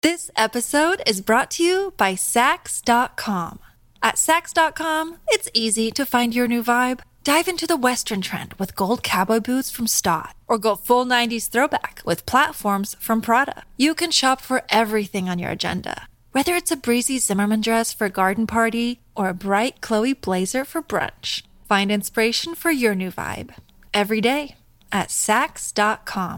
This episode is brought to you by Sax.com. At Sax.com, it's easy to find your new vibe. Dive into the Western trend with gold cowboy boots from Stott, or go full 90s throwback with platforms from Prada. You can shop for everything on your agenda, whether it's a breezy Zimmermann dress for a garden party or a bright Chloe blazer for brunch. Find inspiration for your new vibe every day at Sax.com.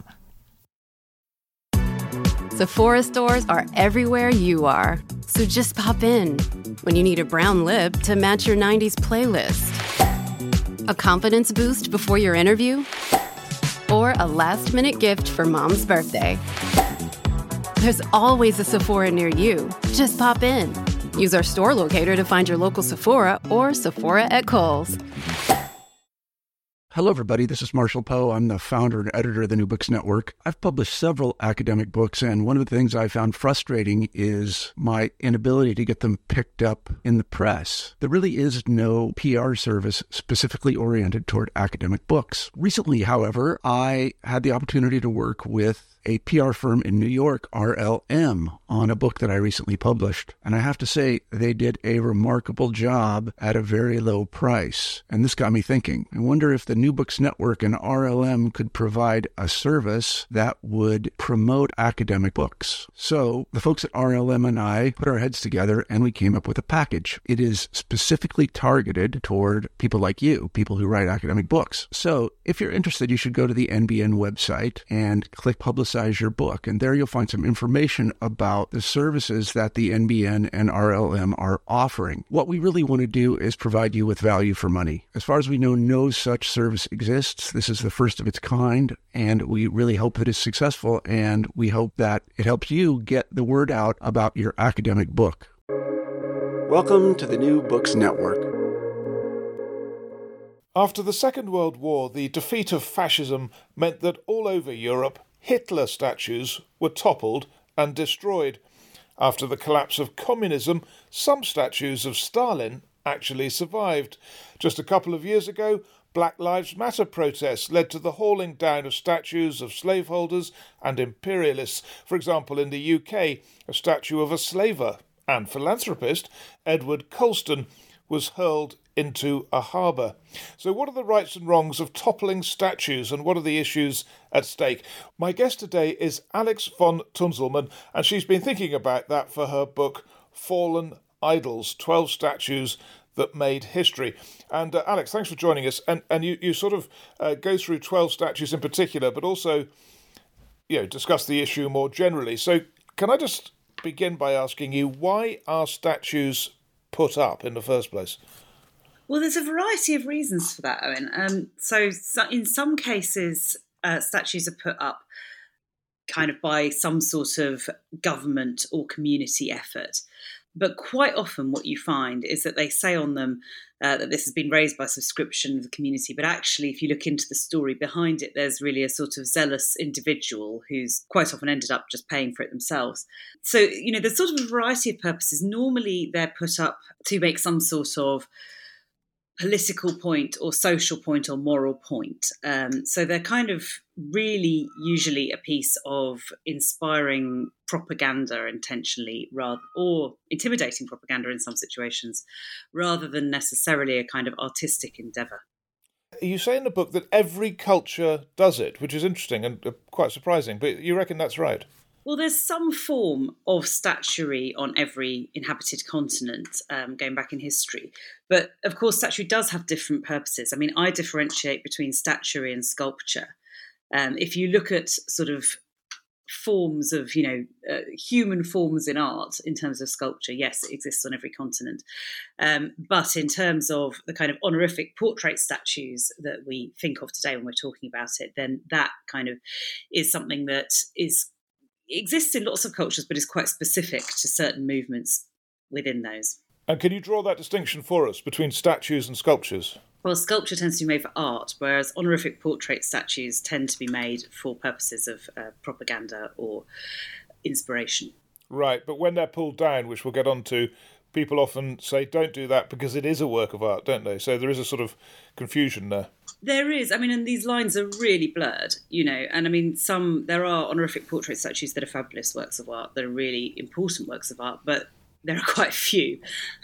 Sephora stores are everywhere you are. So just pop in when you need a brown lip to match your 90s playlist, a confidence boost before your interview, or a last-minute gift for mom's birthday. There's always a Sephora near you. Just pop in. Use our store locator to find your local Sephora or Sephora at Kohl's. Hello, everybody. This is Marshall Poe. I'm the founder and editor of the New Books Network. I've published several academic books, and one of the things I found frustrating is my inability to get them picked up in the press. There really is no PR service specifically oriented toward academic books. Recently, however, I had the opportunity to work with a PR firm in New York, RLM, on a book that I recently published. And I have to say, they did a remarkable job at a very low price. And this got me thinking. I wonder if the New Books Network and RLM could provide a service that would promote academic books. So the folks at RLM and I put our heads together and we came up with a package. It is specifically targeted toward people like you, people who write academic books. So if you're interested, you should go to the NBN website and click Publicize Your Book. And there you'll find some information about the services that the NBN and RLM are offering. What we really want to do is provide you with value for money. As far as we know, no such service exists. This is the first of its kind, and we really hope that it's successful, and we hope that it helps you get the word out about your academic book. Welcome to the New Books Network. After the Second World War, the defeat of fascism meant that all over Europe, Hitler statues were toppled and destroyed. After the collapse of communism, some statues of Stalin actually survived. Just a couple of years ago, Black Lives Matter protests led to the hauling down of statues of slaveholders and imperialists. For example, in the UK, a statue of a slaver and philanthropist, Edward Colston, was hurled into a harbour. So what are the rights and wrongs of toppling statues, and what are the issues at stake? My guest today is Alex von Tunzelmann, and she's been thinking about that for her book Fallen Idols, 12 Statues That Made History. And Alex, thanks for joining us. And you sort of go through 12 statues in particular, but also discuss the issue more generally. So can I just begin by asking you, why are statues put up in the first place? Well, there's a variety of reasons for that, Owen. So in some cases, statues are put up kind of by some sort of government or community effort. But quite often what you find is that they say on them that this has been raised by subscription of the community. But actually, if you look into the story behind it, there's really a sort of zealous individual who's quite often ended up just paying for it themselves. So, there's sort of a variety of purposes. Normally, they're put up to make some sort of political point or social point or moral point. So they're kind of really usually a piece of inspiring propaganda intentionally, or intimidating propaganda in some situations, rather than necessarily a kind of artistic endeavour. You say in the book that every culture does it, which is interesting and quite surprising, but you reckon that's right? Well, there's some form of statuary on every inhabited continent going back in history. But of course, statuary does have different purposes. I mean, I differentiate between statuary and sculpture. If you look at sort of forms of, human forms in art in terms of sculpture, yes, it exists on every continent. But in terms of the kind of honorific portrait statues that we think of today when we're talking about it, then that kind of is something that exists in lots of cultures, but is quite specific to certain movements within those. And can you draw that distinction for us between statues and sculptures? Well, sculpture tends to be made for art, whereas honorific portrait statues tend to be made for purposes of propaganda or inspiration. Right, but when they're pulled down, which we'll get on to, people often say don't do that because it is a work of art, don't they? So there is a sort of confusion there. There is. I mean, and these lines are really blurred, and I mean, there are honorific portrait statues that are fabulous works of art, that are really important works of art, but there are quite few.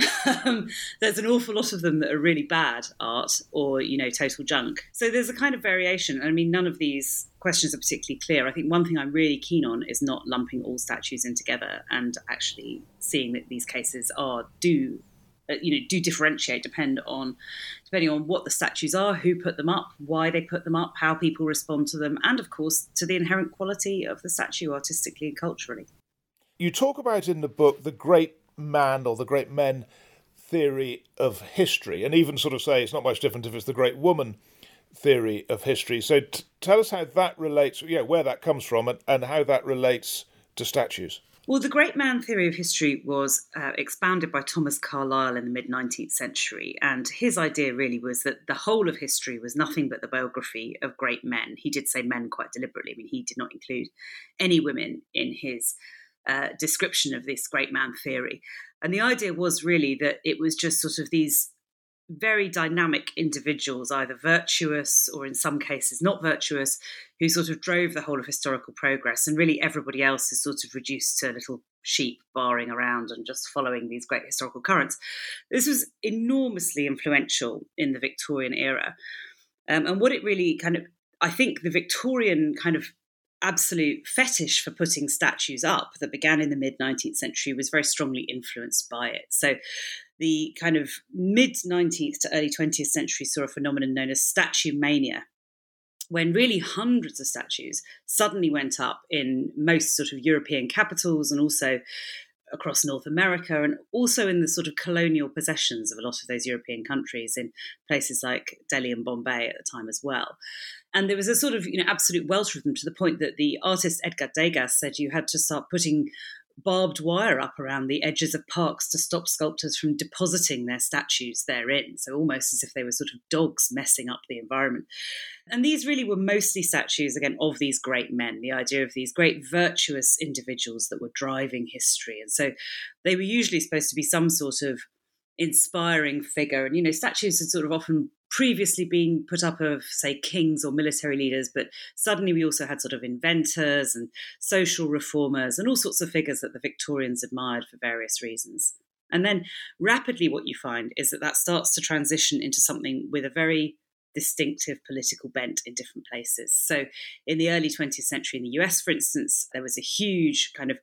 There's an awful lot of them that are really bad art or, total junk. So there's a kind of variation. I mean, none of these questions are particularly clear. I think one thing I'm really keen on is not lumping all statues in together and actually seeing that these cases do differentiate depending on what the statues are, who put them up, why they put them up, how people respond to them, and of course to the inherent quality of the statue artistically and culturally. You talk about in the book the great man or the great men theory of history, and even sort of say it's not much different if it's the great woman theory of history. So tell us how that relates, where that comes from and how that relates to statues. Well, the great man theory of history was expounded by Thomas Carlyle in the mid-19th century, and his idea really was that the whole of history was nothing but the biography of great men. He did say men quite deliberately. I mean, he did not include any women in his description of this great man theory. And the idea was really that it was just sort of these very dynamic individuals, either virtuous or in some cases not virtuous, who sort of drove the whole of historical progress, and really everybody else is sort of reduced to little sheep barring around and just following these great historical currents. This was enormously influential in the Victorian era. And what it really I think the Victorian kind of absolute fetish for putting statues up that began in the mid-19th century was very strongly influenced by it. So the kind of mid-19th to early 20th century saw a phenomenon known as statue mania, when really hundreds of statues suddenly went up in most sort of European capitals and also across North America, and also in the sort of colonial possessions of a lot of those European countries in places like Delhi and Bombay at the time as well. And there was a sort of absolute welter of them, to the point that the artist Edgar Degas said you had to start putting barbed wire up around the edges of parks to stop sculptors from depositing their statues therein. So almost as if they were sort of dogs messing up the environment. And these really were mostly statues, again, of these great men, the idea of these great virtuous individuals that were driving history. And so they were usually supposed to be some sort of inspiring figure. And, statues had sort of often previously been put up of, say, kings or military leaders, but suddenly we also had sort of inventors and social reformers and all sorts of figures that the Victorians admired for various reasons. And then rapidly what you find is that starts to transition into something with a very distinctive political bent in different places. So in the early 20th century in the US, for instance, there was a huge kind of,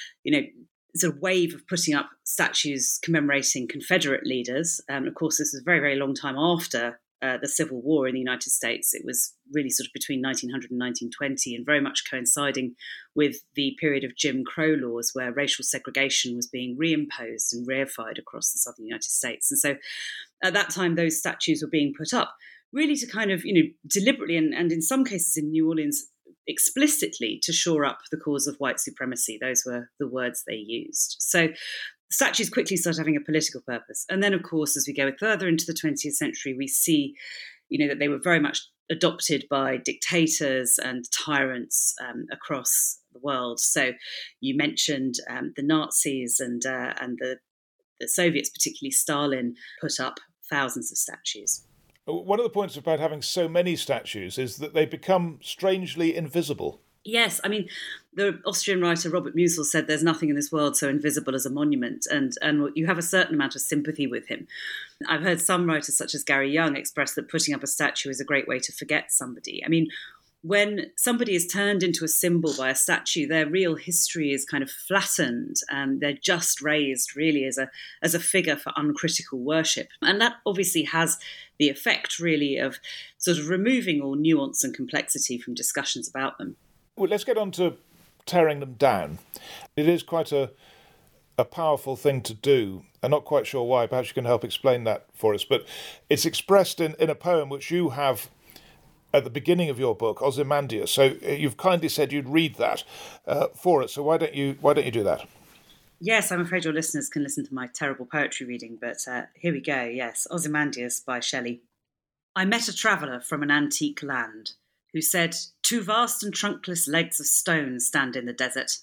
sort of wave of putting up statues commemorating Confederate leaders. Of course, this was a very, very long time after the Civil War in the United States. It was really sort of between 1900 and 1920, and very much coinciding with the period of Jim Crow laws, where racial segregation was being reimposed and reified across the southern United States. And so at that time, those statues were being put up really to kind of, deliberately and in some cases in New Orleans, explicitly to shore up the cause of white supremacy. Those were the words they used. So statues quickly start having a political purpose. And then, of course, as we go further into the 20th century, we see, that they were very much adopted by dictators and tyrants across the world. So you mentioned the Nazis and the Soviets, particularly Stalin, put up thousands of statues. One of the points about having so many statues is that they become strangely invisible. Yes, I mean, the Austrian writer Robert Musil said there's nothing in this world so invisible as a monument, and you have a certain amount of sympathy with him. I've heard some writers, such as Gary Young, express that putting up a statue is a great way to forget somebody. I mean, when somebody is turned into a symbol by a statue, their real history is kind of flattened, and they're just raised really as a figure for uncritical worship. And that obviously has the effect really of sort of removing all nuance and complexity from discussions about them. Well, let's get on to tearing them down. It is quite a powerful thing to do. I'm not quite sure why. Perhaps you can help explain that for us. But it's expressed in a poem which you have at the beginning of your book, Ozymandias. So you've kindly said you'd read that for us. So why don't you do that? Yes, I'm afraid your listeners can listen to my terrible poetry reading, but here we go. Yes, Ozymandias by Shelley. I met a traveller from an antique land who said, 2 vast and trunkless legs of stone stand in the desert.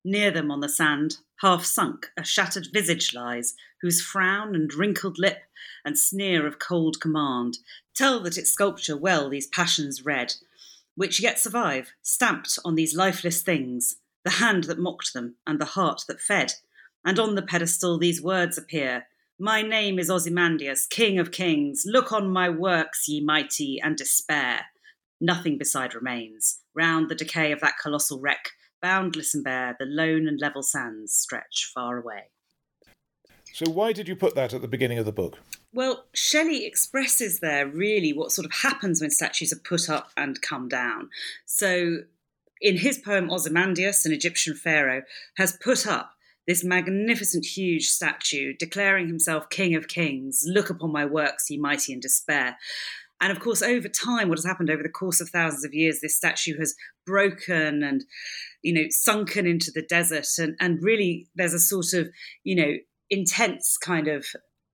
Near them on the sand, half sunk, a shattered visage lies, whose frown and wrinkled lip and sneer of cold command tell that its sculpture well these passions read, which yet survive, stamped on these lifeless things, the hand that mocked them and the heart that fed. And on the pedestal these words appear, My name is Ozymandias, King of Kings. Look on my works, ye mighty, and despair. Nothing beside remains. Round the decay of that colossal wreck, boundless and bare, the lone and level sands stretch far away. So why did you put that at the beginning of the book? Well, Shelley expresses there really what sort of happens when statues are put up and come down. So in his poem, Ozymandias, an Egyptian pharaoh, has put up this magnificent, huge statue declaring himself King of Kings. Look upon my works, ye mighty, and despair. And of course, over time, what has happened over the course of thousands of years, this statue has broken and, sunken into the desert. And really, there's a sort of, intense kind of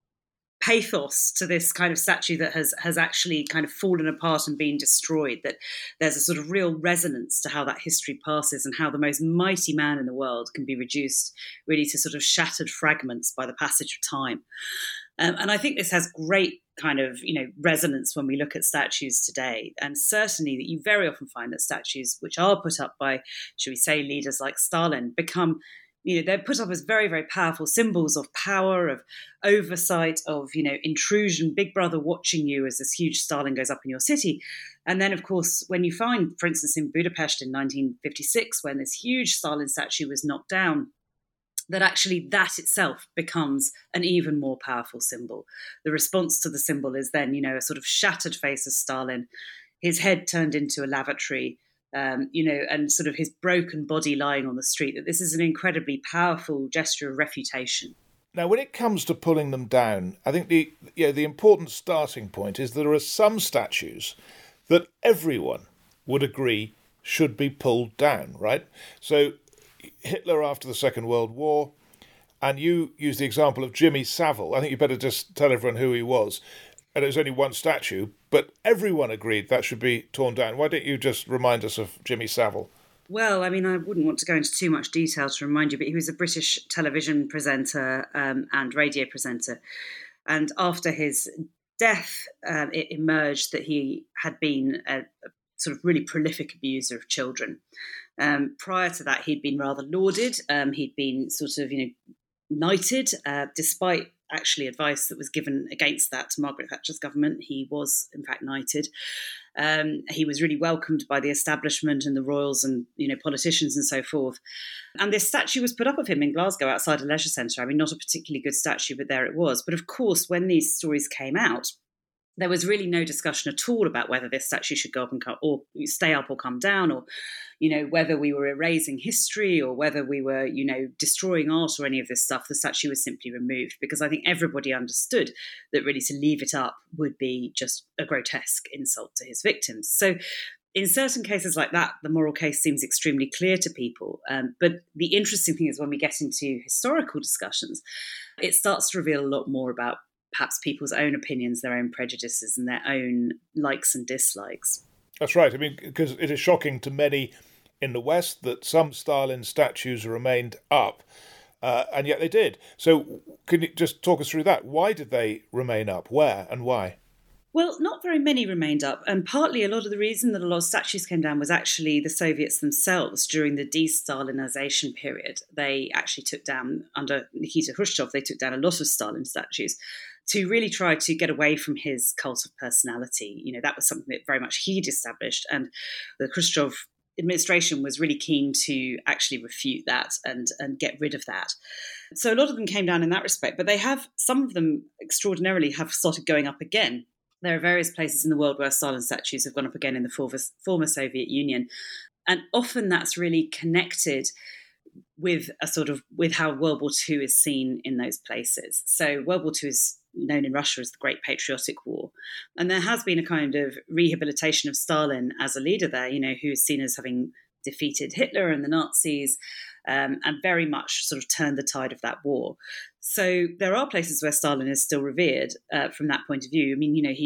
pathos to this kind of statue that has actually kind of fallen apart and been destroyed, that there's a sort of real resonance to how that history passes and how the most mighty man in the world can be reduced really to sort of shattered fragments by the passage of time. And I think this has great kind of, resonance when we look at statues today. And certainly that you very often find that statues which are put up by, shall we say, leaders like Stalin become, they're put up as very, very powerful symbols of power, of oversight, of, intrusion, Big Brother watching you as this huge Stalin goes up in your city. And then, of course, when you find, for instance, in Budapest in 1956, when this huge Stalin statue was knocked down, that actually that itself becomes an even more powerful symbol. The response to the symbol is then, a sort of shattered face of Stalin, his head turned into a lavatory, and sort of his broken body lying on the street, that this is an incredibly powerful gesture of refutation. Now, when it comes to pulling them down, I think the important starting point is there are some statues that everyone would agree should be pulled down, right? So Hitler after the Second World War, and you use the example of Jimmy Savile. I think you better just tell everyone who he was. And it was only one statue, but everyone agreed that should be torn down. Why don't you just remind us of Jimmy Savile? Well, I wouldn't want to go into too much detail to remind you, but he was a British television presenter and radio presenter. And after his death, it emerged that he had been a sort of really prolific abuser of children. Prior to that, he'd been rather lauded. He'd been sort of, knighted, despite actually advice that was given against that to Margaret Thatcher's government. He was, in fact, knighted. He was really welcomed by the establishment and the royals and, politicians and so forth. And this statue was put up of him in Glasgow outside a leisure centre. Not a particularly good statue, but there it was. But of course, when these stories came out, there was really no discussion at all about whether this statue should go up or stay up or come down, or, whether we were erasing history or whether we were, destroying art or any of this stuff. The statue was simply removed because I think everybody understood that really to leave it up would be just a grotesque insult to his victims. So in certain cases like that, the moral case seems extremely clear to people. But the interesting thing is when we get into historical discussions, it starts to reveal a lot more about perhaps people's own opinions, their own prejudices and their own likes and dislikes. That's right. Because it is shocking to many in the West that some Stalin statues remained up, and yet they did. So can you just talk us through that? Why did they remain up? Where and why? Well, not very many remained up, and partly a lot of the reason that a lot of statues came down was actually the Soviets themselves. During the de-Stalinization period, they actually took down, under Nikita Khrushchev, they took down a lot of Stalin statues to really try to get away from his cult of personality. That was something that very much he'd established, and the Khrushchev administration was really keen to actually refute that and get rid of that. So a lot of them came down in that respect, but some of them extraordinarily have started going up again. There are various places in the world where Stalin statues have gone up again in the former Soviet Union. And often that's really connected with with how World War II is seen in those places. So World War II is known in Russia as the Great Patriotic War. And there has been a kind of rehabilitation of Stalin as a leader there, who is seen as having defeated Hitler and the Nazis, and very much sort of turned the tide of that war. So there are places where Stalin is still revered from that point of view. He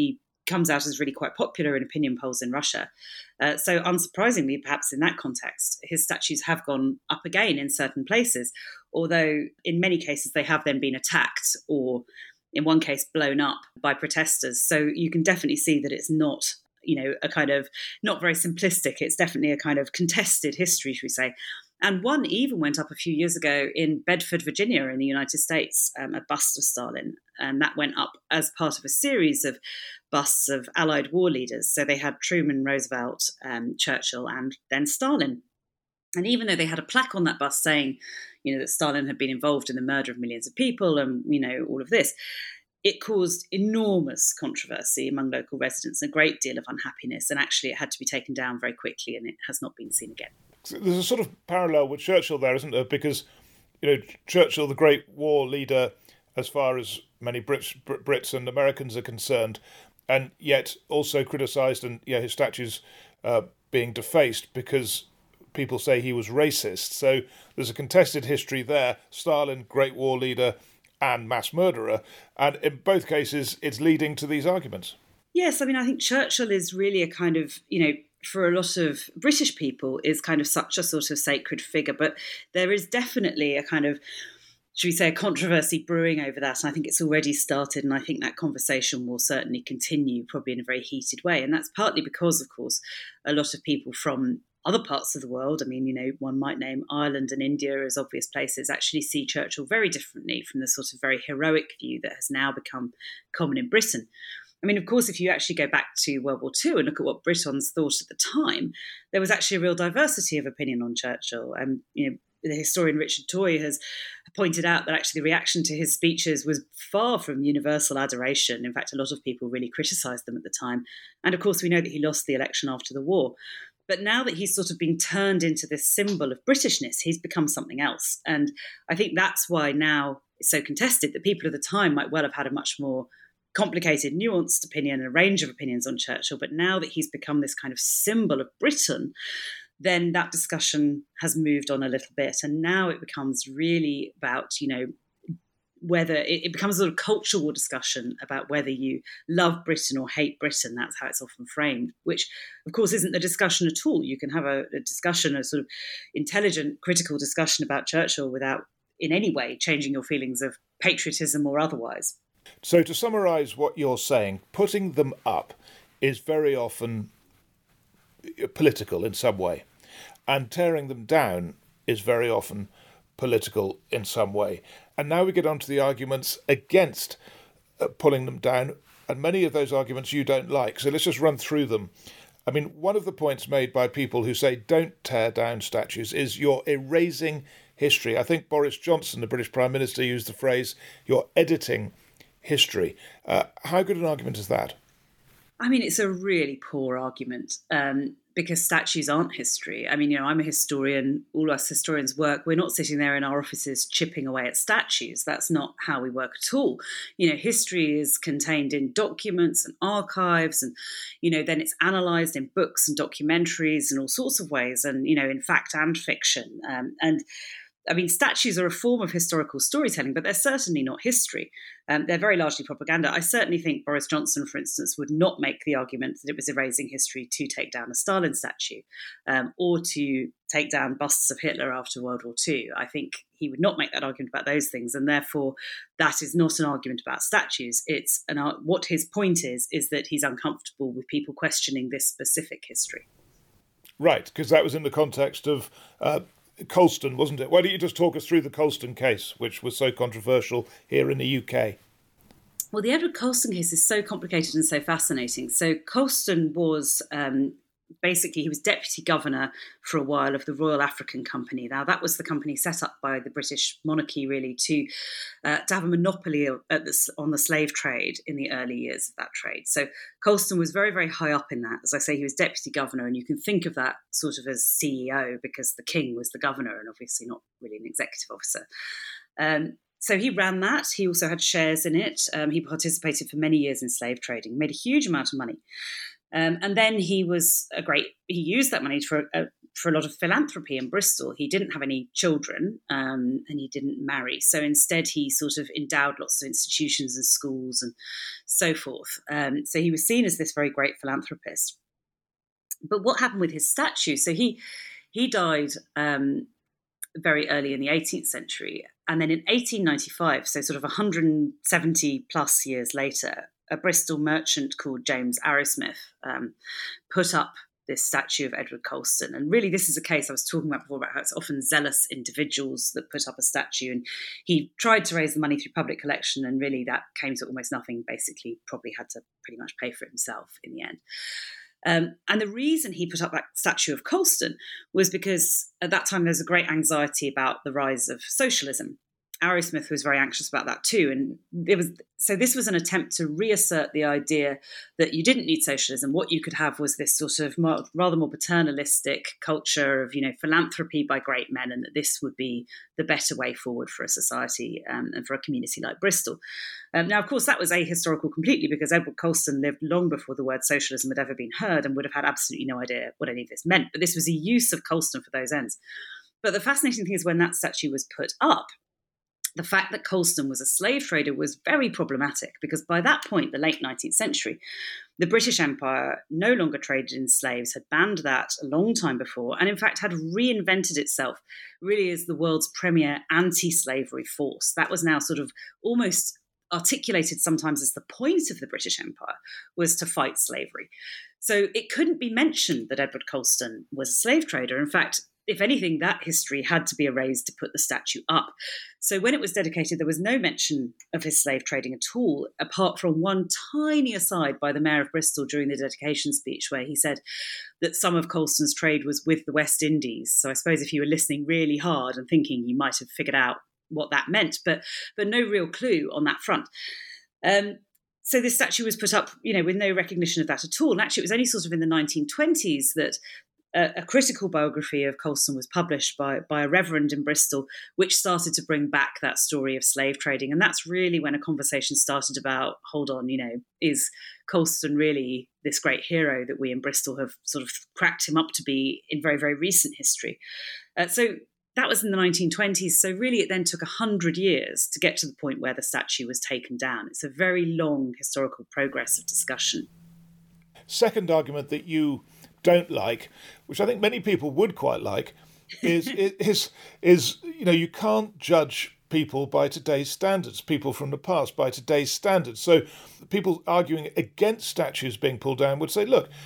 comes out as really quite popular in opinion polls in Russia. So unsurprisingly, perhaps in that context, his statues have gone up again in certain places, although in many cases they have then been attacked or in one case blown up by protesters. So you can definitely see that it's not, a kind of not very simplistic. It's definitely a kind of contested history, should we say. And one even went up a few years ago in Bedford, Virginia, in the United States, a bust of Stalin. And that went up as part of a series of busts of Allied war leaders. So they had Truman, Roosevelt, Churchill, and then Stalin. And even though they had a plaque on that bust saying, that Stalin had been involved in the murder of millions of people and, all of this, it caused enormous controversy among local residents, a great deal of unhappiness. And actually it had to be taken down very quickly and it has not been seen again. There's a sort of parallel with Churchill there, isn't there? Because, Churchill, the great war leader, as far as many Brits and Americans are concerned, and yet also criticised and his statues being defaced because people say he was racist. So there's a contested history there. Stalin, great war leader and mass murderer. And in both cases, it's leading to these arguments. Yes, I think Churchill is really a kind of, for a lot of British people, is kind of such a sort of sacred figure. But there is definitely a kind of, should we say, a controversy brewing over that. And I think it's already started. And I think that conversation will certainly continue, probably in a very heated way. And that's partly because, of course, a lot of people from other parts of the world, one might name Ireland and India as obvious places, actually see Churchill very differently from the sort of very heroic view that has now become common in Britain. Of course, if you actually go back to World War II and look at what Britons thought at the time, there was actually a real diversity of opinion on Churchill. The historian Richard Toye has pointed out that actually the reaction to his speeches was far from universal adoration. In fact, a lot of people really criticised them at the time. And of course, we know that he lost the election after the war. But now that he's sort of been turned into this symbol of Britishness, he's become something else. And I think that's why now it's so contested that people at the time might well have had a much more complicated, nuanced opinion and a range of opinions on Churchill. But now that he's become this kind of symbol of Britain, then that discussion has moved on a little bit. And now it becomes really about, whether it becomes a sort of cultural discussion about whether you love Britain or hate Britain. That's how it's often framed, which, of course, isn't the discussion at all. You can have a discussion, a sort of intelligent, critical discussion about Churchill without in any way changing your feelings of patriotism or otherwise. So to summarise what you're saying, putting them up is very often political in some way, and tearing them down is very often political in some way. And now we get on to the arguments against pulling them down, and many of those arguments you don't like. So let's just run through them. One of the points made by people who say don't tear down statues is you're erasing history. I think Boris Johnson, the British Prime Minister, used the phrase, you're editing history. How good an argument is that? It's a really poor argument because statues aren't history. I'm a historian. All us historians work. We're not sitting there in our offices chipping away at statues. That's not how we work at all. History is contained in documents and archives and, then it's analysed in books and documentaries and all sorts of ways and, in fact and fiction. Statues are a form of historical storytelling, but they're certainly not history. They're very largely propaganda. I certainly think Boris Johnson, for instance, would not make the argument that it was erasing history to take down a Stalin statue or to take down busts of Hitler after World War II. I think he would not make that argument about those things, and therefore that is not an argument about statues. What his point is that he's uncomfortable with people questioning this specific history. Right, because that was in the context of Colston, wasn't it? Why don't you just talk us through the Colston case, which was so controversial here in the UK? Well, the Edward Colston case is so complicated and so fascinating. So Colston was basically, he was deputy governor for a while of the Royal African Company. Now, that was the company set up by the British monarchy, really, to have a monopoly on the slave trade in the early years of that trade. So Colston was very, very high up in that. As I say, he was deputy governor, and you can think of that sort of as CEO because the king was the governor and obviously not really an executive officer. So he ran that. He also had shares in it. He participated for many years in slave trading, made a huge amount of money. And then he used that money for for a lot of philanthropy in Bristol. He didn't have any children and he didn't marry. So instead, he sort of endowed lots of institutions and schools and so forth. So he was seen as this very great philanthropist. But what happened with his statue? So he died very early in the 18th century. And then in 1895, so sort of 170 plus years later, a Bristol merchant called James Arrowsmith put up this statue of Edward Colston. And really, this is a case I was talking about before, about how it's often zealous individuals that put up a statue. And he tried to raise the money through public collection, and really that came to almost nothing. Basically, probably had to pretty much pay for it himself in the end. And the reason he put up that statue of Colston was because at that time there was a great anxiety about the rise of socialism. Arrowsmith was very anxious about that too. And this was an attempt to reassert the idea that you didn't need socialism. What you could have was this sort of rather more paternalistic culture of, philanthropy by great men, and that this would be the better way forward for a society and for a community like Bristol. Now, of course, that was ahistorical completely, because Edward Colston lived long before the word socialism had ever been heard and would have had absolutely no idea what any of this meant. But this was a use of Colston for those ends. But the fascinating thing is when that statue was put up, the fact that Colston was a slave trader was very problematic, because by that point, the late 19th century, the British Empire no longer traded in slaves, had banned that a long time before, and in fact had reinvented itself really as the world's premier anti-slavery force. That was now sort of almost articulated sometimes as the point of the British Empire, was to fight slavery. So it couldn't be mentioned that Edward Colston was a slave trader. In fact, if anything, that history had to be erased to put the statue up. So when it was dedicated, there was no mention of his slave trading at all, apart from one tiny aside by the Mayor of Bristol during the dedication speech, where he said that some of Colston's trade was with the West Indies. So I suppose if you were listening really hard and thinking, you might have figured out what that meant, but no real clue on that front. So this statue was put up, with no recognition of that at all. And actually, it was only sort of in the 1920s that a critical biography of Colston was published by a reverend in Bristol, which started to bring back that story of slave trading. And that's really when a conversation started about, hold on, is Colston really this great hero that we in Bristol have sort of cracked him up to be in very, very recent history? So that was in the 1920s. So really it then took 100 years to get to the point where the statue was taken down. It's a very long historical progress of discussion. Second argument that you don't like, which I think many people would quite like, is you can't judge people by today's standards, people from the past by today's standards. So people arguing against statues being pulled down would say, look,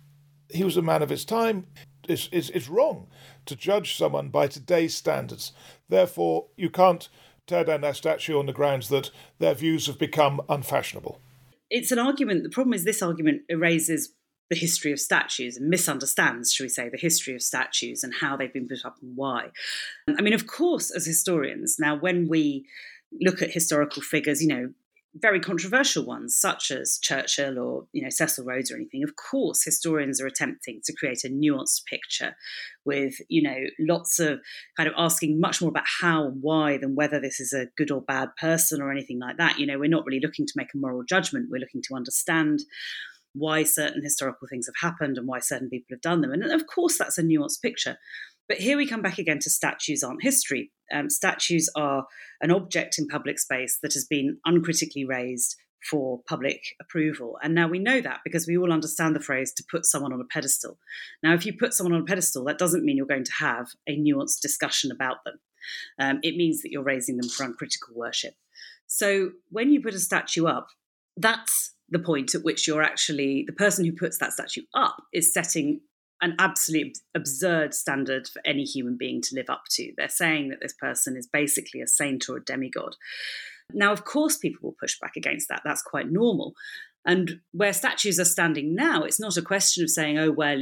he was a man of his time. It's wrong to judge someone by today's standards. Therefore, you can't tear down their statue on the grounds that their views have become unfashionable. It's an argument. The problem is this argument erases the history of statues and misunderstands, shall we say, the history of statues and how they've been put up and why. I mean, of course, as historians, now when we look at historical figures, very controversial ones such as Churchill or, Cecil Rhodes or anything, of course, historians are attempting to create a nuanced picture with, lots of kind of asking much more about how and why than whether this is a good or bad person or anything like that. We're not really looking to make a moral judgment. We're looking to understand why certain historical things have happened and why certain people have done them. And of course, that's a nuanced picture. But here we come back again to statues aren't history. Statues are an object in public space that has been uncritically raised for public approval. And now we know that because we all understand the phrase to put someone on a pedestal. Now, if you put someone on a pedestal, that doesn't mean you're going to have a nuanced discussion about them. It means that you're raising them for uncritical worship. So when you put a statue up, that's the point at which you're actually, the person who puts that statue up is setting an absolutely absurd standard for any human being to live up to. They're saying that this person is basically a saint or a demigod. Now, of course, people will push back against that. That's quite normal. And where statues are standing now, it's not a question of saying, oh, well,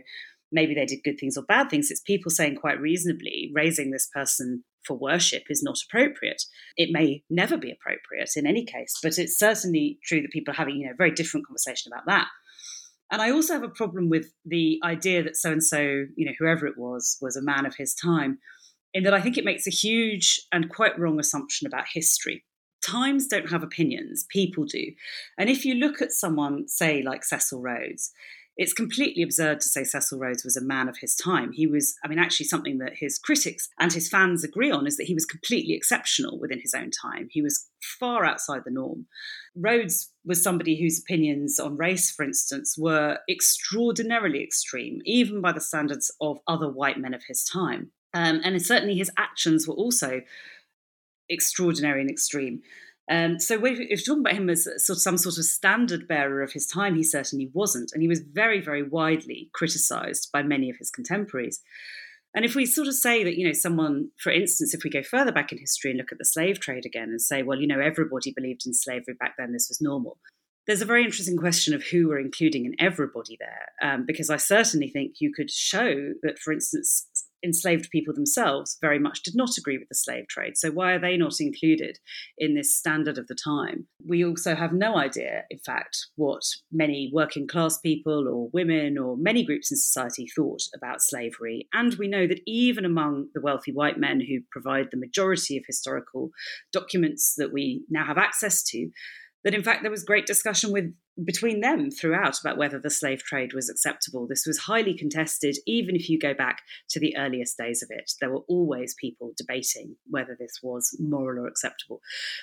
maybe they did good things or bad things. It's people saying quite reasonably, raising this person for worship is not appropriate. It may never be appropriate in any case, but it's certainly true that people are having, a very different conversation about that. And I also have a problem with the idea that so-and-so, whoever it was a man of his time, in that I think it makes a huge and quite wrong assumption about history. Times don't have opinions, people do. And if you look at someone, say, like Cecil Rhodes, It's completely absurd to say Cecil Rhodes was a man of his time. He was, actually something that his critics and his fans agree on is that he was completely exceptional within his own time. He was far outside the norm. Rhodes was somebody whose opinions on race, for instance, were extraordinarily extreme, even by the standards of other white men of his time. And certainly his actions were also extraordinary and extreme. So if you're talking about him as some sort of standard bearer of his time, he certainly wasn't. And he was very, very widely criticised by many of his contemporaries. And if we sort of say that, someone, for instance, if we go further back in history and look at the slave trade again and say, well, everybody believed in slavery back then, this was normal. There's a very interesting question of who we're including in everybody there, because I certainly think you could show that, for instance, enslaved people themselves very much did not agree with the slave trade. So why are they not included in this standard of the time? We also have no idea, in fact, what many working class people or women or many groups in society thought about slavery. And we know that even among the wealthy white men who provide the majority of historical documents that we now have access to, that in fact there was great discussion between them throughout about whether the slave trade was acceptable. This was highly contested, even if you go back to the earliest days of it. There were always people debating whether this was moral or acceptable.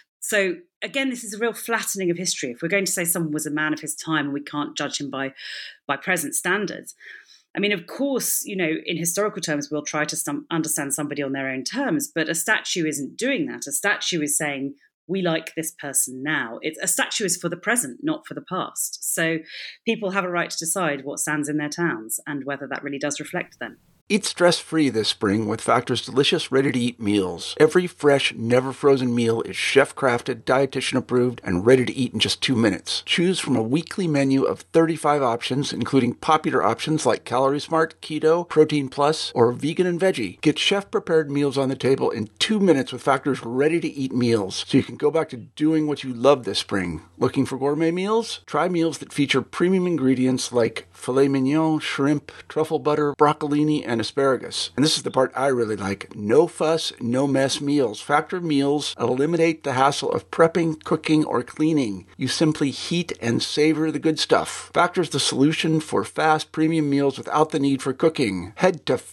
So again, this is a real flattening of history. If we're going to say someone was a man of his time and we can't judge him by present standards, of course, in historical terms, we'll try to understand somebody on their own terms, but a statue isn't doing that. A statue is saying, we like this person now. A statue is for the present, not for the past. So people have a right to decide what stands in their towns and whether that really does reflect them. Eat stress-free this spring with Factor's delicious, ready-to-eat meals. Every fresh, never-frozen meal is chef-crafted, dietitian-approved, and ready to eat in just 2 minutes. Choose from a weekly menu of 35 options, including popular options like Calorie Smart, Keto, Protein Plus, or Vegan and Veggie. Get chef-prepared meals on the table in 2 minutes with Factor's ready-to-eat meals, so you can go back to doing what you love this spring. Looking for gourmet meals? Try meals that feature premium ingredients like filet mignon, shrimp, truffle butter, broccolini, and asparagus. And this is the part I really like. No fuss, no mess meals. Factor meals eliminate the hassle of prepping, cooking, or cleaning. You simply heat and savor the good stuff. Factor's the solution for fast premium meals without the need for cooking. Head to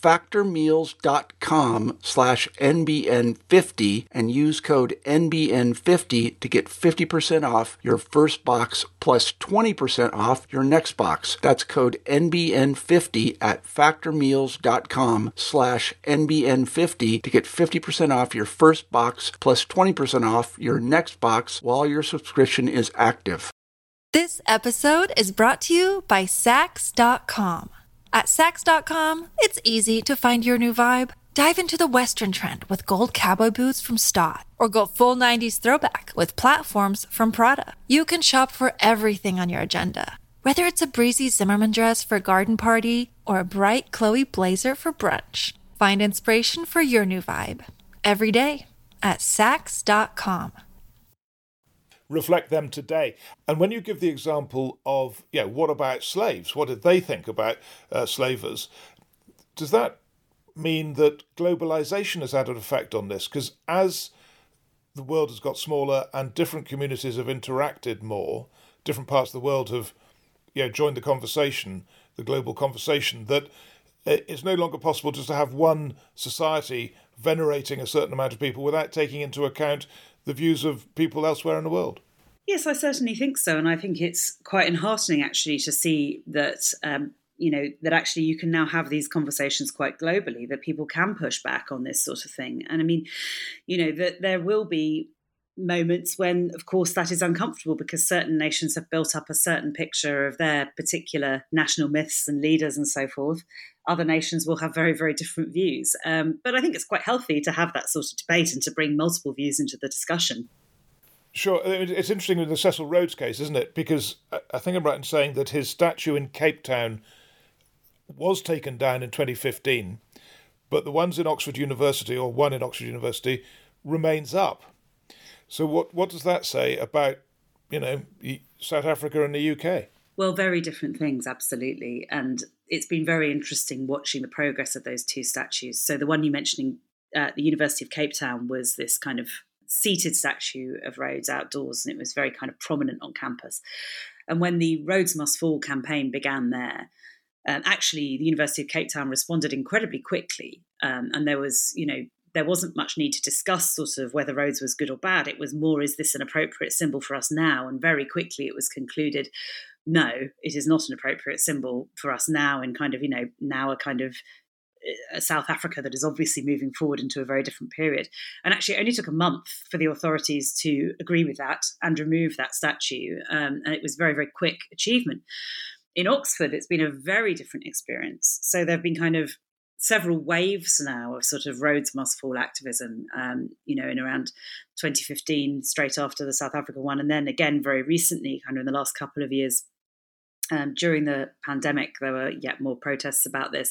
factormeals.com/NBN50 and use code NBN50 to get 50% off your first box plus 20% off your next box. That's code NBN50 at factormeals.com/NBN50 to get 50% off your first box plus 20% off your next box while your subscription is active. This episode is brought to you by Saks.com. At Saks.com, it's easy to find your new vibe. Dive into the Western trend with gold cowboy boots from Stott, or go full 90s throwback with platforms from Prada. You can shop for everything on your agenda, whether it's a breezy Zimmermann dress for a garden party or a bright Chloe blazer for brunch. Find inspiration for your new vibe every day at Saks.com. Reflect them today. And when you give the example of, what about slaves? What did they think about slavers? Does that mean that globalization has had an effect on this? Because as the world has got smaller and different communities have interacted more, different parts of the world have joined the conversation, the global conversation, that it's no longer possible just to have one society venerating a certain amount of people without taking into account the views of people elsewhere in the world. Yes, I certainly think so. And I think it's quite enheartening, actually, to see that, that actually you can now have these conversations quite globally, that people can push back on this sort of thing. And that there will be moments when, of course, that is uncomfortable because certain nations have built up a certain picture of their particular national myths and leaders and so forth. Other nations will have very, very different views. But I think it's quite healthy to have that sort of debate and to bring multiple views into the discussion. Sure. It's interesting with the Cecil Rhodes case, isn't it? Because I think I'm right in saying that his statue in Cape Town was taken down in 2015, but the ones in Oxford University, or one in Oxford University, remains up. So what does that say about, South Africa and the UK? Well, very different things, absolutely. And it's been very interesting watching the progress of those two statues. So the one you mentioned at the University of Cape Town was this kind of seated statue of Rhodes outdoors, and it was very kind of prominent on campus. And when the Rhodes Must Fall campaign began there, actually the University of Cape Town responded incredibly quickly. And there was, there wasn't much need to discuss sort of whether Rhodes was good or bad. It was more, is this an appropriate symbol for us now? And very quickly it was concluded, no, it is not an appropriate symbol for us now, in kind of, now a kind of South Africa that is obviously moving forward into a very different period. And actually it only took a month for the authorities to agree with that and remove that statue. And it was very, very quick achievement. In Oxford, it's been a very different experience. So there have been kind of several waves now of sort of Rhodes Must Fall activism, in around 2015, straight after the South Africa one. And then again, very recently, kind of in the last couple of years, during the pandemic, there were yet more protests about this.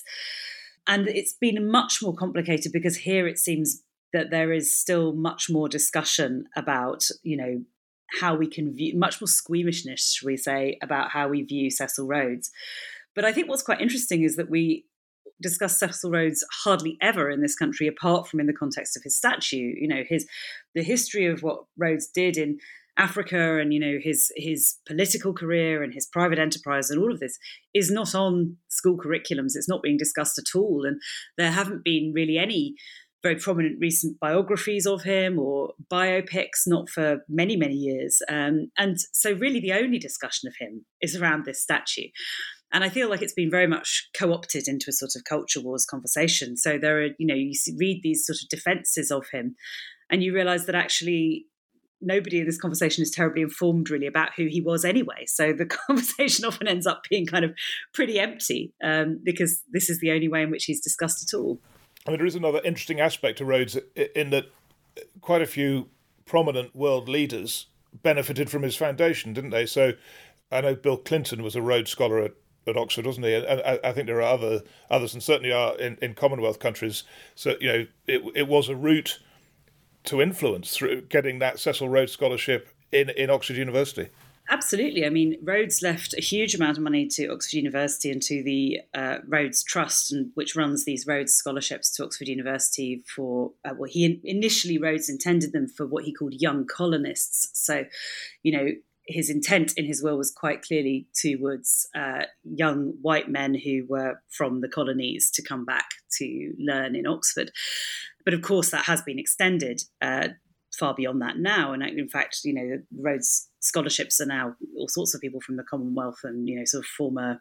And it's been much more complicated because here it seems that there is still much more discussion about, how we can view, much more squeamishness, shall we say, about how we view Cecil Rhodes. But I think what's quite interesting is that we discuss Cecil Rhodes hardly ever in this country, apart from in the context of his statue. The history of what Rhodes did in Africa and, his political career and his private enterprise and all of this is not on school curriculums. It's not being discussed at all. And there haven't been really any very prominent recent biographies of him or biopics, not for many, many years. And so really the only discussion of him is around this statue. And I feel like it's been very much co-opted into a sort of culture wars conversation. So there are, you read these sort of defences of him and you realise that actually nobody in this conversation is terribly informed really about who he was anyway. So the conversation often ends up being kind of pretty empty because this is the only way in which he's discussed at all. I mean, there is another interesting aspect to Rhodes in that quite a few prominent world leaders benefited from his foundation, didn't they? So I know Bill Clinton was a Rhodes Scholar at Oxford, wasn't he? And I think there are others, and certainly are in Commonwealth countries. So, it was a route to influence through getting that Cecil Rhodes Scholarship in Oxford University. Absolutely. I mean, Rhodes left a huge amount of money to Oxford University and to the Rhodes Trust, which runs these Rhodes scholarships to Oxford University for, Rhodes intended them for what he called young colonists. So, his intent in his will was quite clearly towards young white men who were from the colonies to come back to learn in Oxford. But of course, that has been extended far beyond that now. And in fact, the Rhodes scholarships are now all sorts of people from the Commonwealth and, sort of former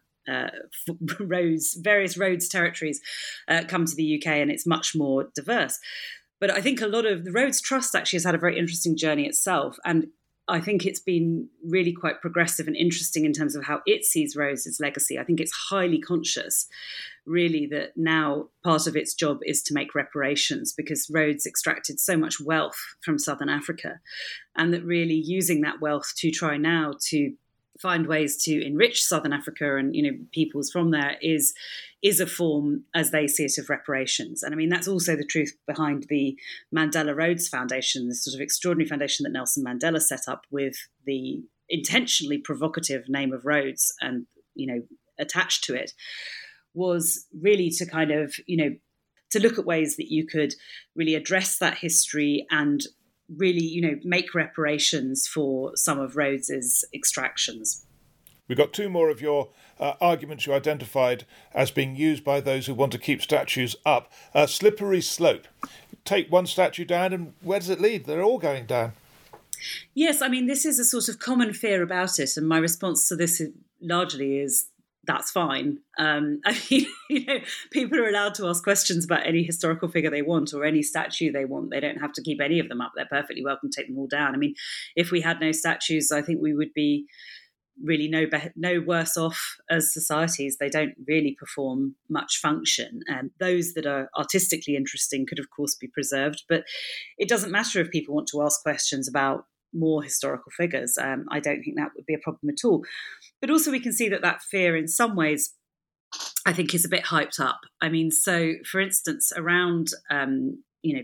various Rhodes territories come to the UK, and it's much more diverse. But I think a lot of the Rhodes Trust actually has had a very interesting journey itself. And I think it's been really quite progressive and interesting in terms of how it sees Rhodes' legacy. I think it's highly conscious, really, that now part of its job is to make reparations because Rhodes extracted so much wealth from Southern Africa, and that really using that wealth to try now to find ways to enrich Southern Africa and, peoples from there is a form, as they see it, of reparations. And I mean, that's also the truth behind the Mandela Rhodes Foundation, this sort of extraordinary foundation that Nelson Mandela set up with the intentionally provocative name of Rhodes and, attached to it, was really to kind of, to look at ways that you could really address that history and really, make reparations for some of Rhodes's extractions. We've got two more of your arguments you identified as being used by those who want to keep statues up. Slippery slope. Take one statue down and where does it lead? They're all going down. Yes, I mean, this is a sort of common fear about it. And my response to this largely is, that's fine. I mean, people are allowed to ask questions about any historical figure they want or any statue they want. They don't have to keep any of them up. They're perfectly welcome to take them all down. I mean, if we had no statues, I think we would be really no worse off as societies. They don't really perform much function. And those that are artistically interesting could, of course, be preserved. But it doesn't matter if people want to ask questions about more historical figures. I don't think that would be a problem at all. But also we can see that fear in some ways, I think, is a bit hyped up. I mean, so for instance, around, in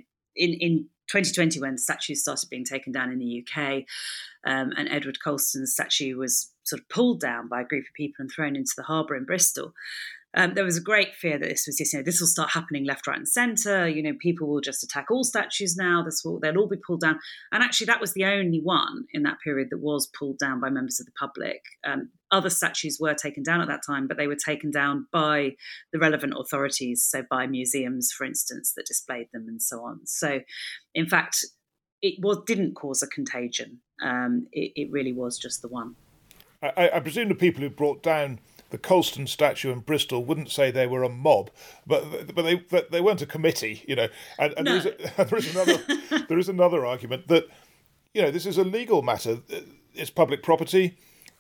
2020 when statues started being taken down in the UK and Edward Colston's statue was sort of pulled down by a group of people and thrown into the harbour in Bristol, There was a great fear that this will start happening left, right, and centre. People will just attack all statues now. They'll all be pulled down. And actually, that was the only one in that period that was pulled down by members of the public. Other statues were taken down at that time, but they were taken down by the relevant authorities, so by museums, for instance, that displayed them and so on. So, in fact, didn't cause a contagion. It really was just the one. I presume the people who brought down the Colston statue in Bristol wouldn't say they were a mob, but they weren't a committee, And No. there is another argument that this is a legal matter. It's public property.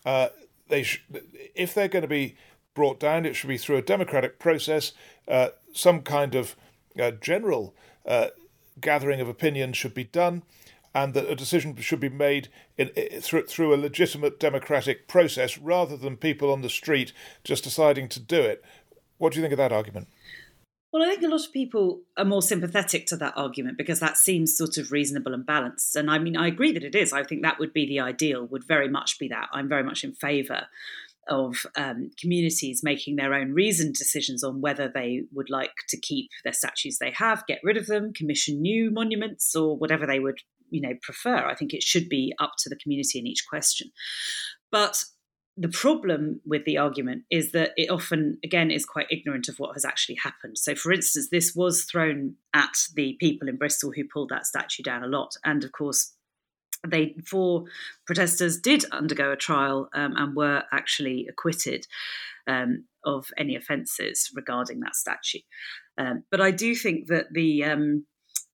If they're going to be brought down, it should be through a democratic process. Some kind of general gathering of opinion should be done, and that a decision should be made through a legitimate democratic process rather than people on the street just deciding to do it. What do you think of that argument? Well, I think a lot of people are more sympathetic to that argument because that seems sort of reasonable and balanced. And I mean, I agree that it is. I think that would be the ideal, would very much be that. I'm very much in favour of communities making their own reasoned decisions on whether they would like to keep their statues they have, get rid of them, commission new monuments, or whatever they would prefer. I think it should be up to the community in each question. But the problem with the argument is that it often, again, is quite ignorant of what has actually happened. So, for instance, this was thrown at the people in Bristol who pulled that statue down a lot. And, of course, 4 protesters did undergo a trial and were actually acquitted of any offences regarding that statue. But I do think that the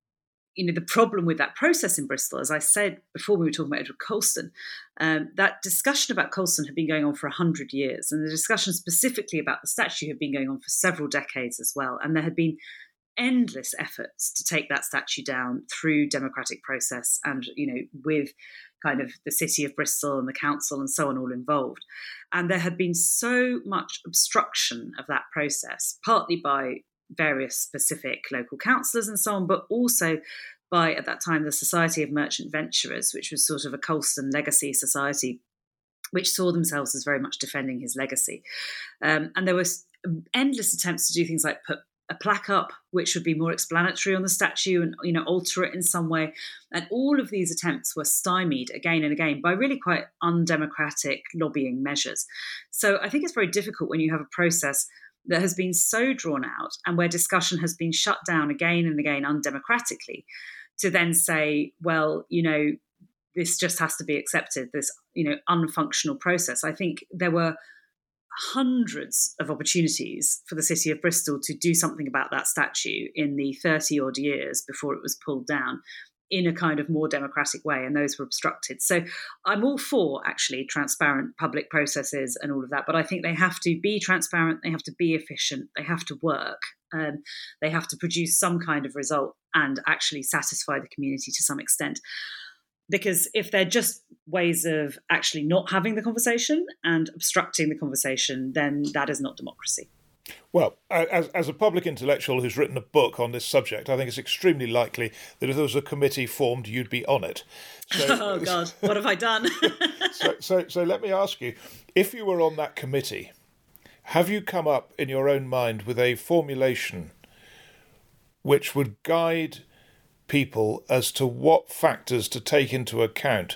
problem with that process in Bristol, as I said before we were talking about Edward Colston, that discussion about Colston had been going on for 100 years. And the discussion specifically about the statue had been going on for several decades as well. And there had been endless efforts to take that statue down through democratic process and, with kind of the city of Bristol and the council and so on all involved. And there had been so much obstruction of that process, partly by various specific local councillors and so on, but also by, at that time, the Society of Merchant Venturers, which was sort of a Colston legacy society, which saw themselves as very much defending his legacy. And there was endless attempts to do things like put a plaque up, which would be more explanatory on the statue and, alter it in some way. And all of these attempts were stymied again and again by really quite undemocratic lobbying measures. So I think it's very difficult when you have a process that has been so drawn out and where discussion has been shut down again and again undemocratically, to then say, well, this just has to be accepted, this, unfunctional process. I think there were hundreds of opportunities for the city of Bristol to do something about that statue in the 30-odd years before it was pulled down in a kind of more democratic way, and those were obstructed. So I'm all for, actually, transparent public processes and all of that, but I think they have to be transparent, they have to be efficient, they have to work, they have to produce some kind of result and actually satisfy the community to some extent. Because if they're just ways of actually not having the conversation and obstructing the conversation, then that is not democracy. Well, as a public intellectual who's written a book on this subject, I think it's extremely likely that if there was a committee formed, you'd be on it. So, oh, God, what have I done? so let me ask you, if you were on that committee, have you come up in your own mind with a formulation which would guide people as to what factors to take into account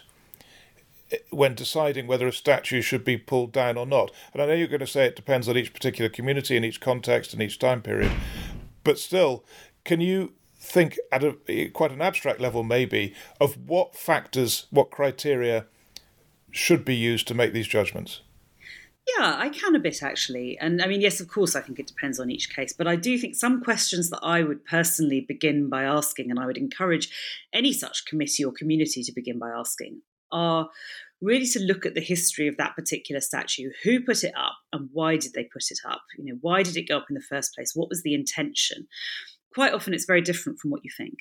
when deciding whether a statue should be pulled down or not? And I know you're going to say it depends on each particular community and each context and each time period, but still, can you think at quite an abstract level maybe of what factors, what criteria should be used to make these judgments? Yeah, I can a bit, actually. And I mean, yes, of course, I think it depends on each case. But I do think some questions that I would personally begin by asking, and I would encourage any such committee or community to begin by asking, are really to look at the history of that particular statue. Who put it up and why did they put it up? Why did it go up in the first place? What was the intention? Quite often it's very different from what you think.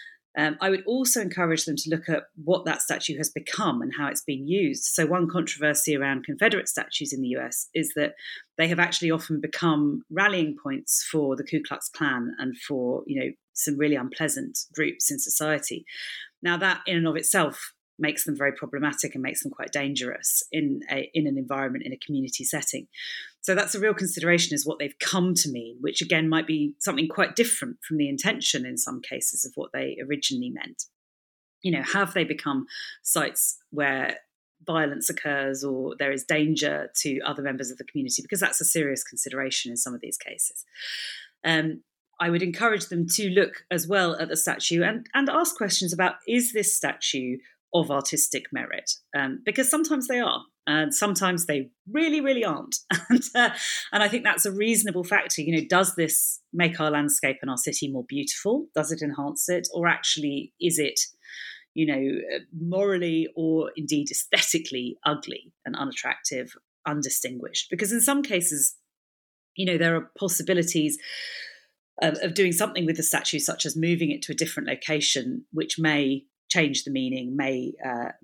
I would also encourage them to look at what that statue has become and how it's been used. So one controversy around Confederate statues in the US is that they have actually often become rallying points for the Ku Klux Klan and for, some really unpleasant groups in society. Now that in and of itself makes them very problematic and makes them quite dangerous in an environment, in a community setting. So that's a real consideration, is what they've come to mean, which again might be something quite different from the intention in some cases of what they originally meant. Have they become sites where violence occurs or there is danger to other members of the community? Because that's a serious consideration in some of these cases. I would encourage them to look as well at the statue and ask questions about, is this statue of artistic merit? Because sometimes they are, and sometimes they really, really aren't. And I think that's a reasonable factor. Does this make our landscape and our city more beautiful? Does it enhance it? Or actually, is it, morally or indeed aesthetically ugly and unattractive, undistinguished? Because in some cases, there are possibilities of doing something with the statue, such as moving it to a different location, which may change the meaning, may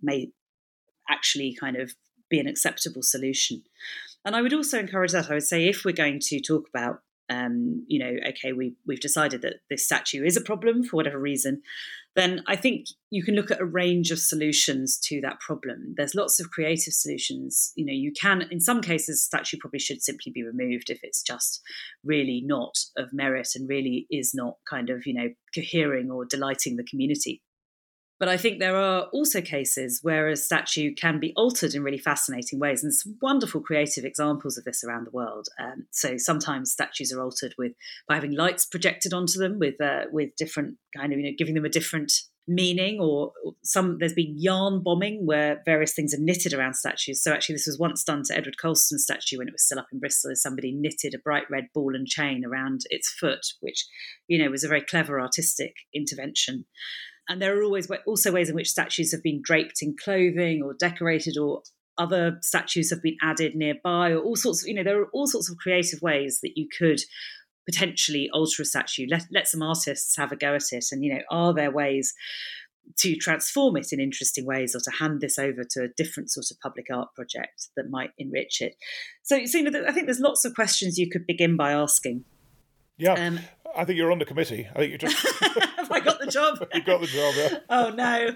actually kind of be an acceptable solution. And I would also encourage that. I would say, if we're going to talk about, okay, we've decided that this statue is a problem for whatever reason, then I think you can look at a range of solutions to that problem. There's lots of creative solutions. You can, in some cases, statue probably should simply be removed if it's just really not of merit and really is not kind of, cohering or delighting the community. But I think there are also cases where a statue can be altered in really fascinating ways. And there's wonderful creative examples of this around the world. So sometimes statues are altered by having lights projected onto them with different kind of, giving them a different meaning, or there's been yarn bombing where various things are knitted around statues. So actually this was once done to Edward Colston's statue when it was still up in Bristol, as somebody knitted a bright red ball and chain around its foot, which, was a very clever artistic intervention. And there are also ways in which statues have been draped in clothing or decorated, or other statues have been added nearby, or all sorts of, there are all sorts of creative ways that you could potentially alter a statue. Let some artists have a go at it. And, are there ways to transform it in interesting ways, or to hand this over to a different sort of public art project that might enrich it? So I think there's lots of questions you could begin by asking. Yeah. I think you're on the committee. I think you just... Have I got the job? You got the job, yeah. Oh, no.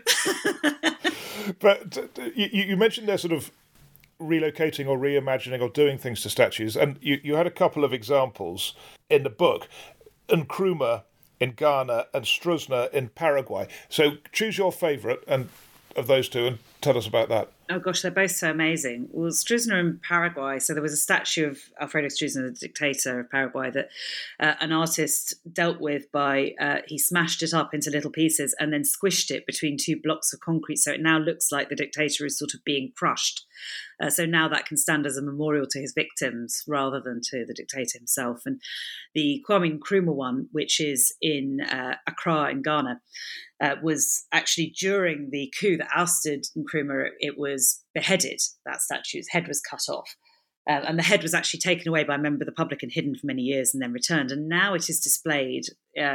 But you mentioned they're sort of relocating or reimagining or doing things to statues, and you had a couple of examples in the book. Nkrumah in Ghana and Struzna in Paraguay. So choose your favourite of those two and tell us about that. Oh gosh, they're both so amazing. Well, Struzna in Paraguay, so there was a statue of Alfredo Struzna, the dictator of Paraguay, that an artist dealt with by, he smashed it up into little pieces and then squished it between two blocks of concrete, so it now looks like the dictator is sort of being crushed. So now that can stand as a memorial to his victims rather than to the dictator himself. And the Kwame Nkrumah one, which is in Accra in Ghana, was actually during the coup that ousted Nkrumah. It was beheaded, that statue's head was cut off. And the head was actually taken away by a member of the public and hidden for many years and then returned. And now it is displayed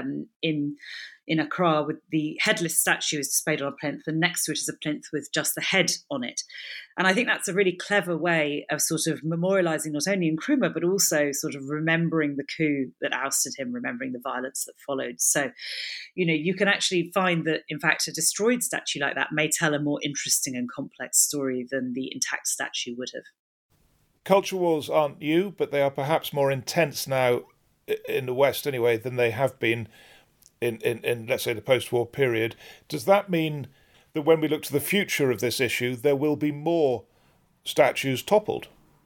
in Accra, with the headless statue is displayed on a plinth, and next to it is a plinth with just the head on it. And I think that's a really clever way of sort of memorialising not only Nkrumah, but also sort of remembering the coup that ousted him, remembering the violence that followed. So, you can actually find that, in fact, a destroyed statue like that may tell a more interesting and complex story than the intact statue would have. Culture wars aren't new, but they are perhaps more intense now in the West anyway than they have been in let's say, the post-war period. Does that mean that when we look to the future of this issue, there will be more statues toppled?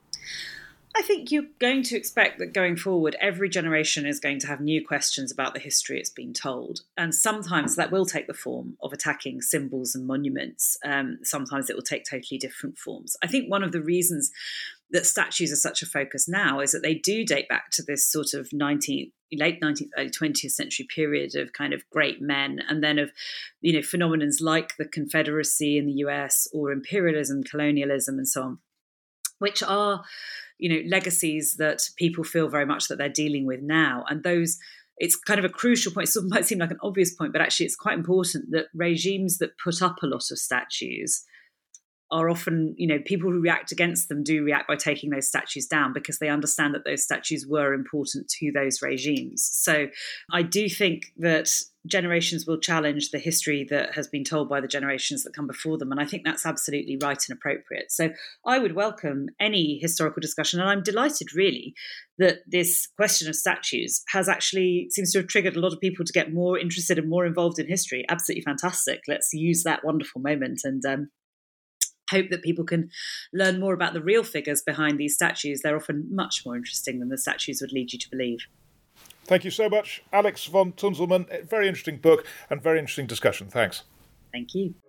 I think you're going to expect that going forward, every generation is going to have new questions about the history it's been told. And sometimes that will take the form of attacking symbols and monuments. Sometimes it will take totally different forms. I think one of the reasons that statues are such a focus now is that they do date back to this sort of late 19th, early 20th century period of kind of great men, and then of, phenomenons like the Confederacy in the US, or imperialism, colonialism, and so on, which are, legacies that people feel very much that they're dealing with now. And those, it's kind of a crucial point. It might seem like an obvious point, but actually it's quite important that regimes that put up a lot of statues are often, people who react against them do react by taking those statues down, because they understand that those statues were important to those regimes. So I do think that generations will challenge the history that has been told by the generations that come before them. And I think that's absolutely right and appropriate. So I would welcome any historical discussion. And I'm delighted, really, that this question of statues seems to have triggered a lot of people to get more interested and more involved in history. Absolutely fantastic. Let's use that wonderful moment and hope that people can learn more about the real figures behind these statues. They're often much more interesting than the statues would lead you to believe. Thank you so much, Alex von Tunzelmann. Very interesting book and very interesting discussion. Thanks. Thank you.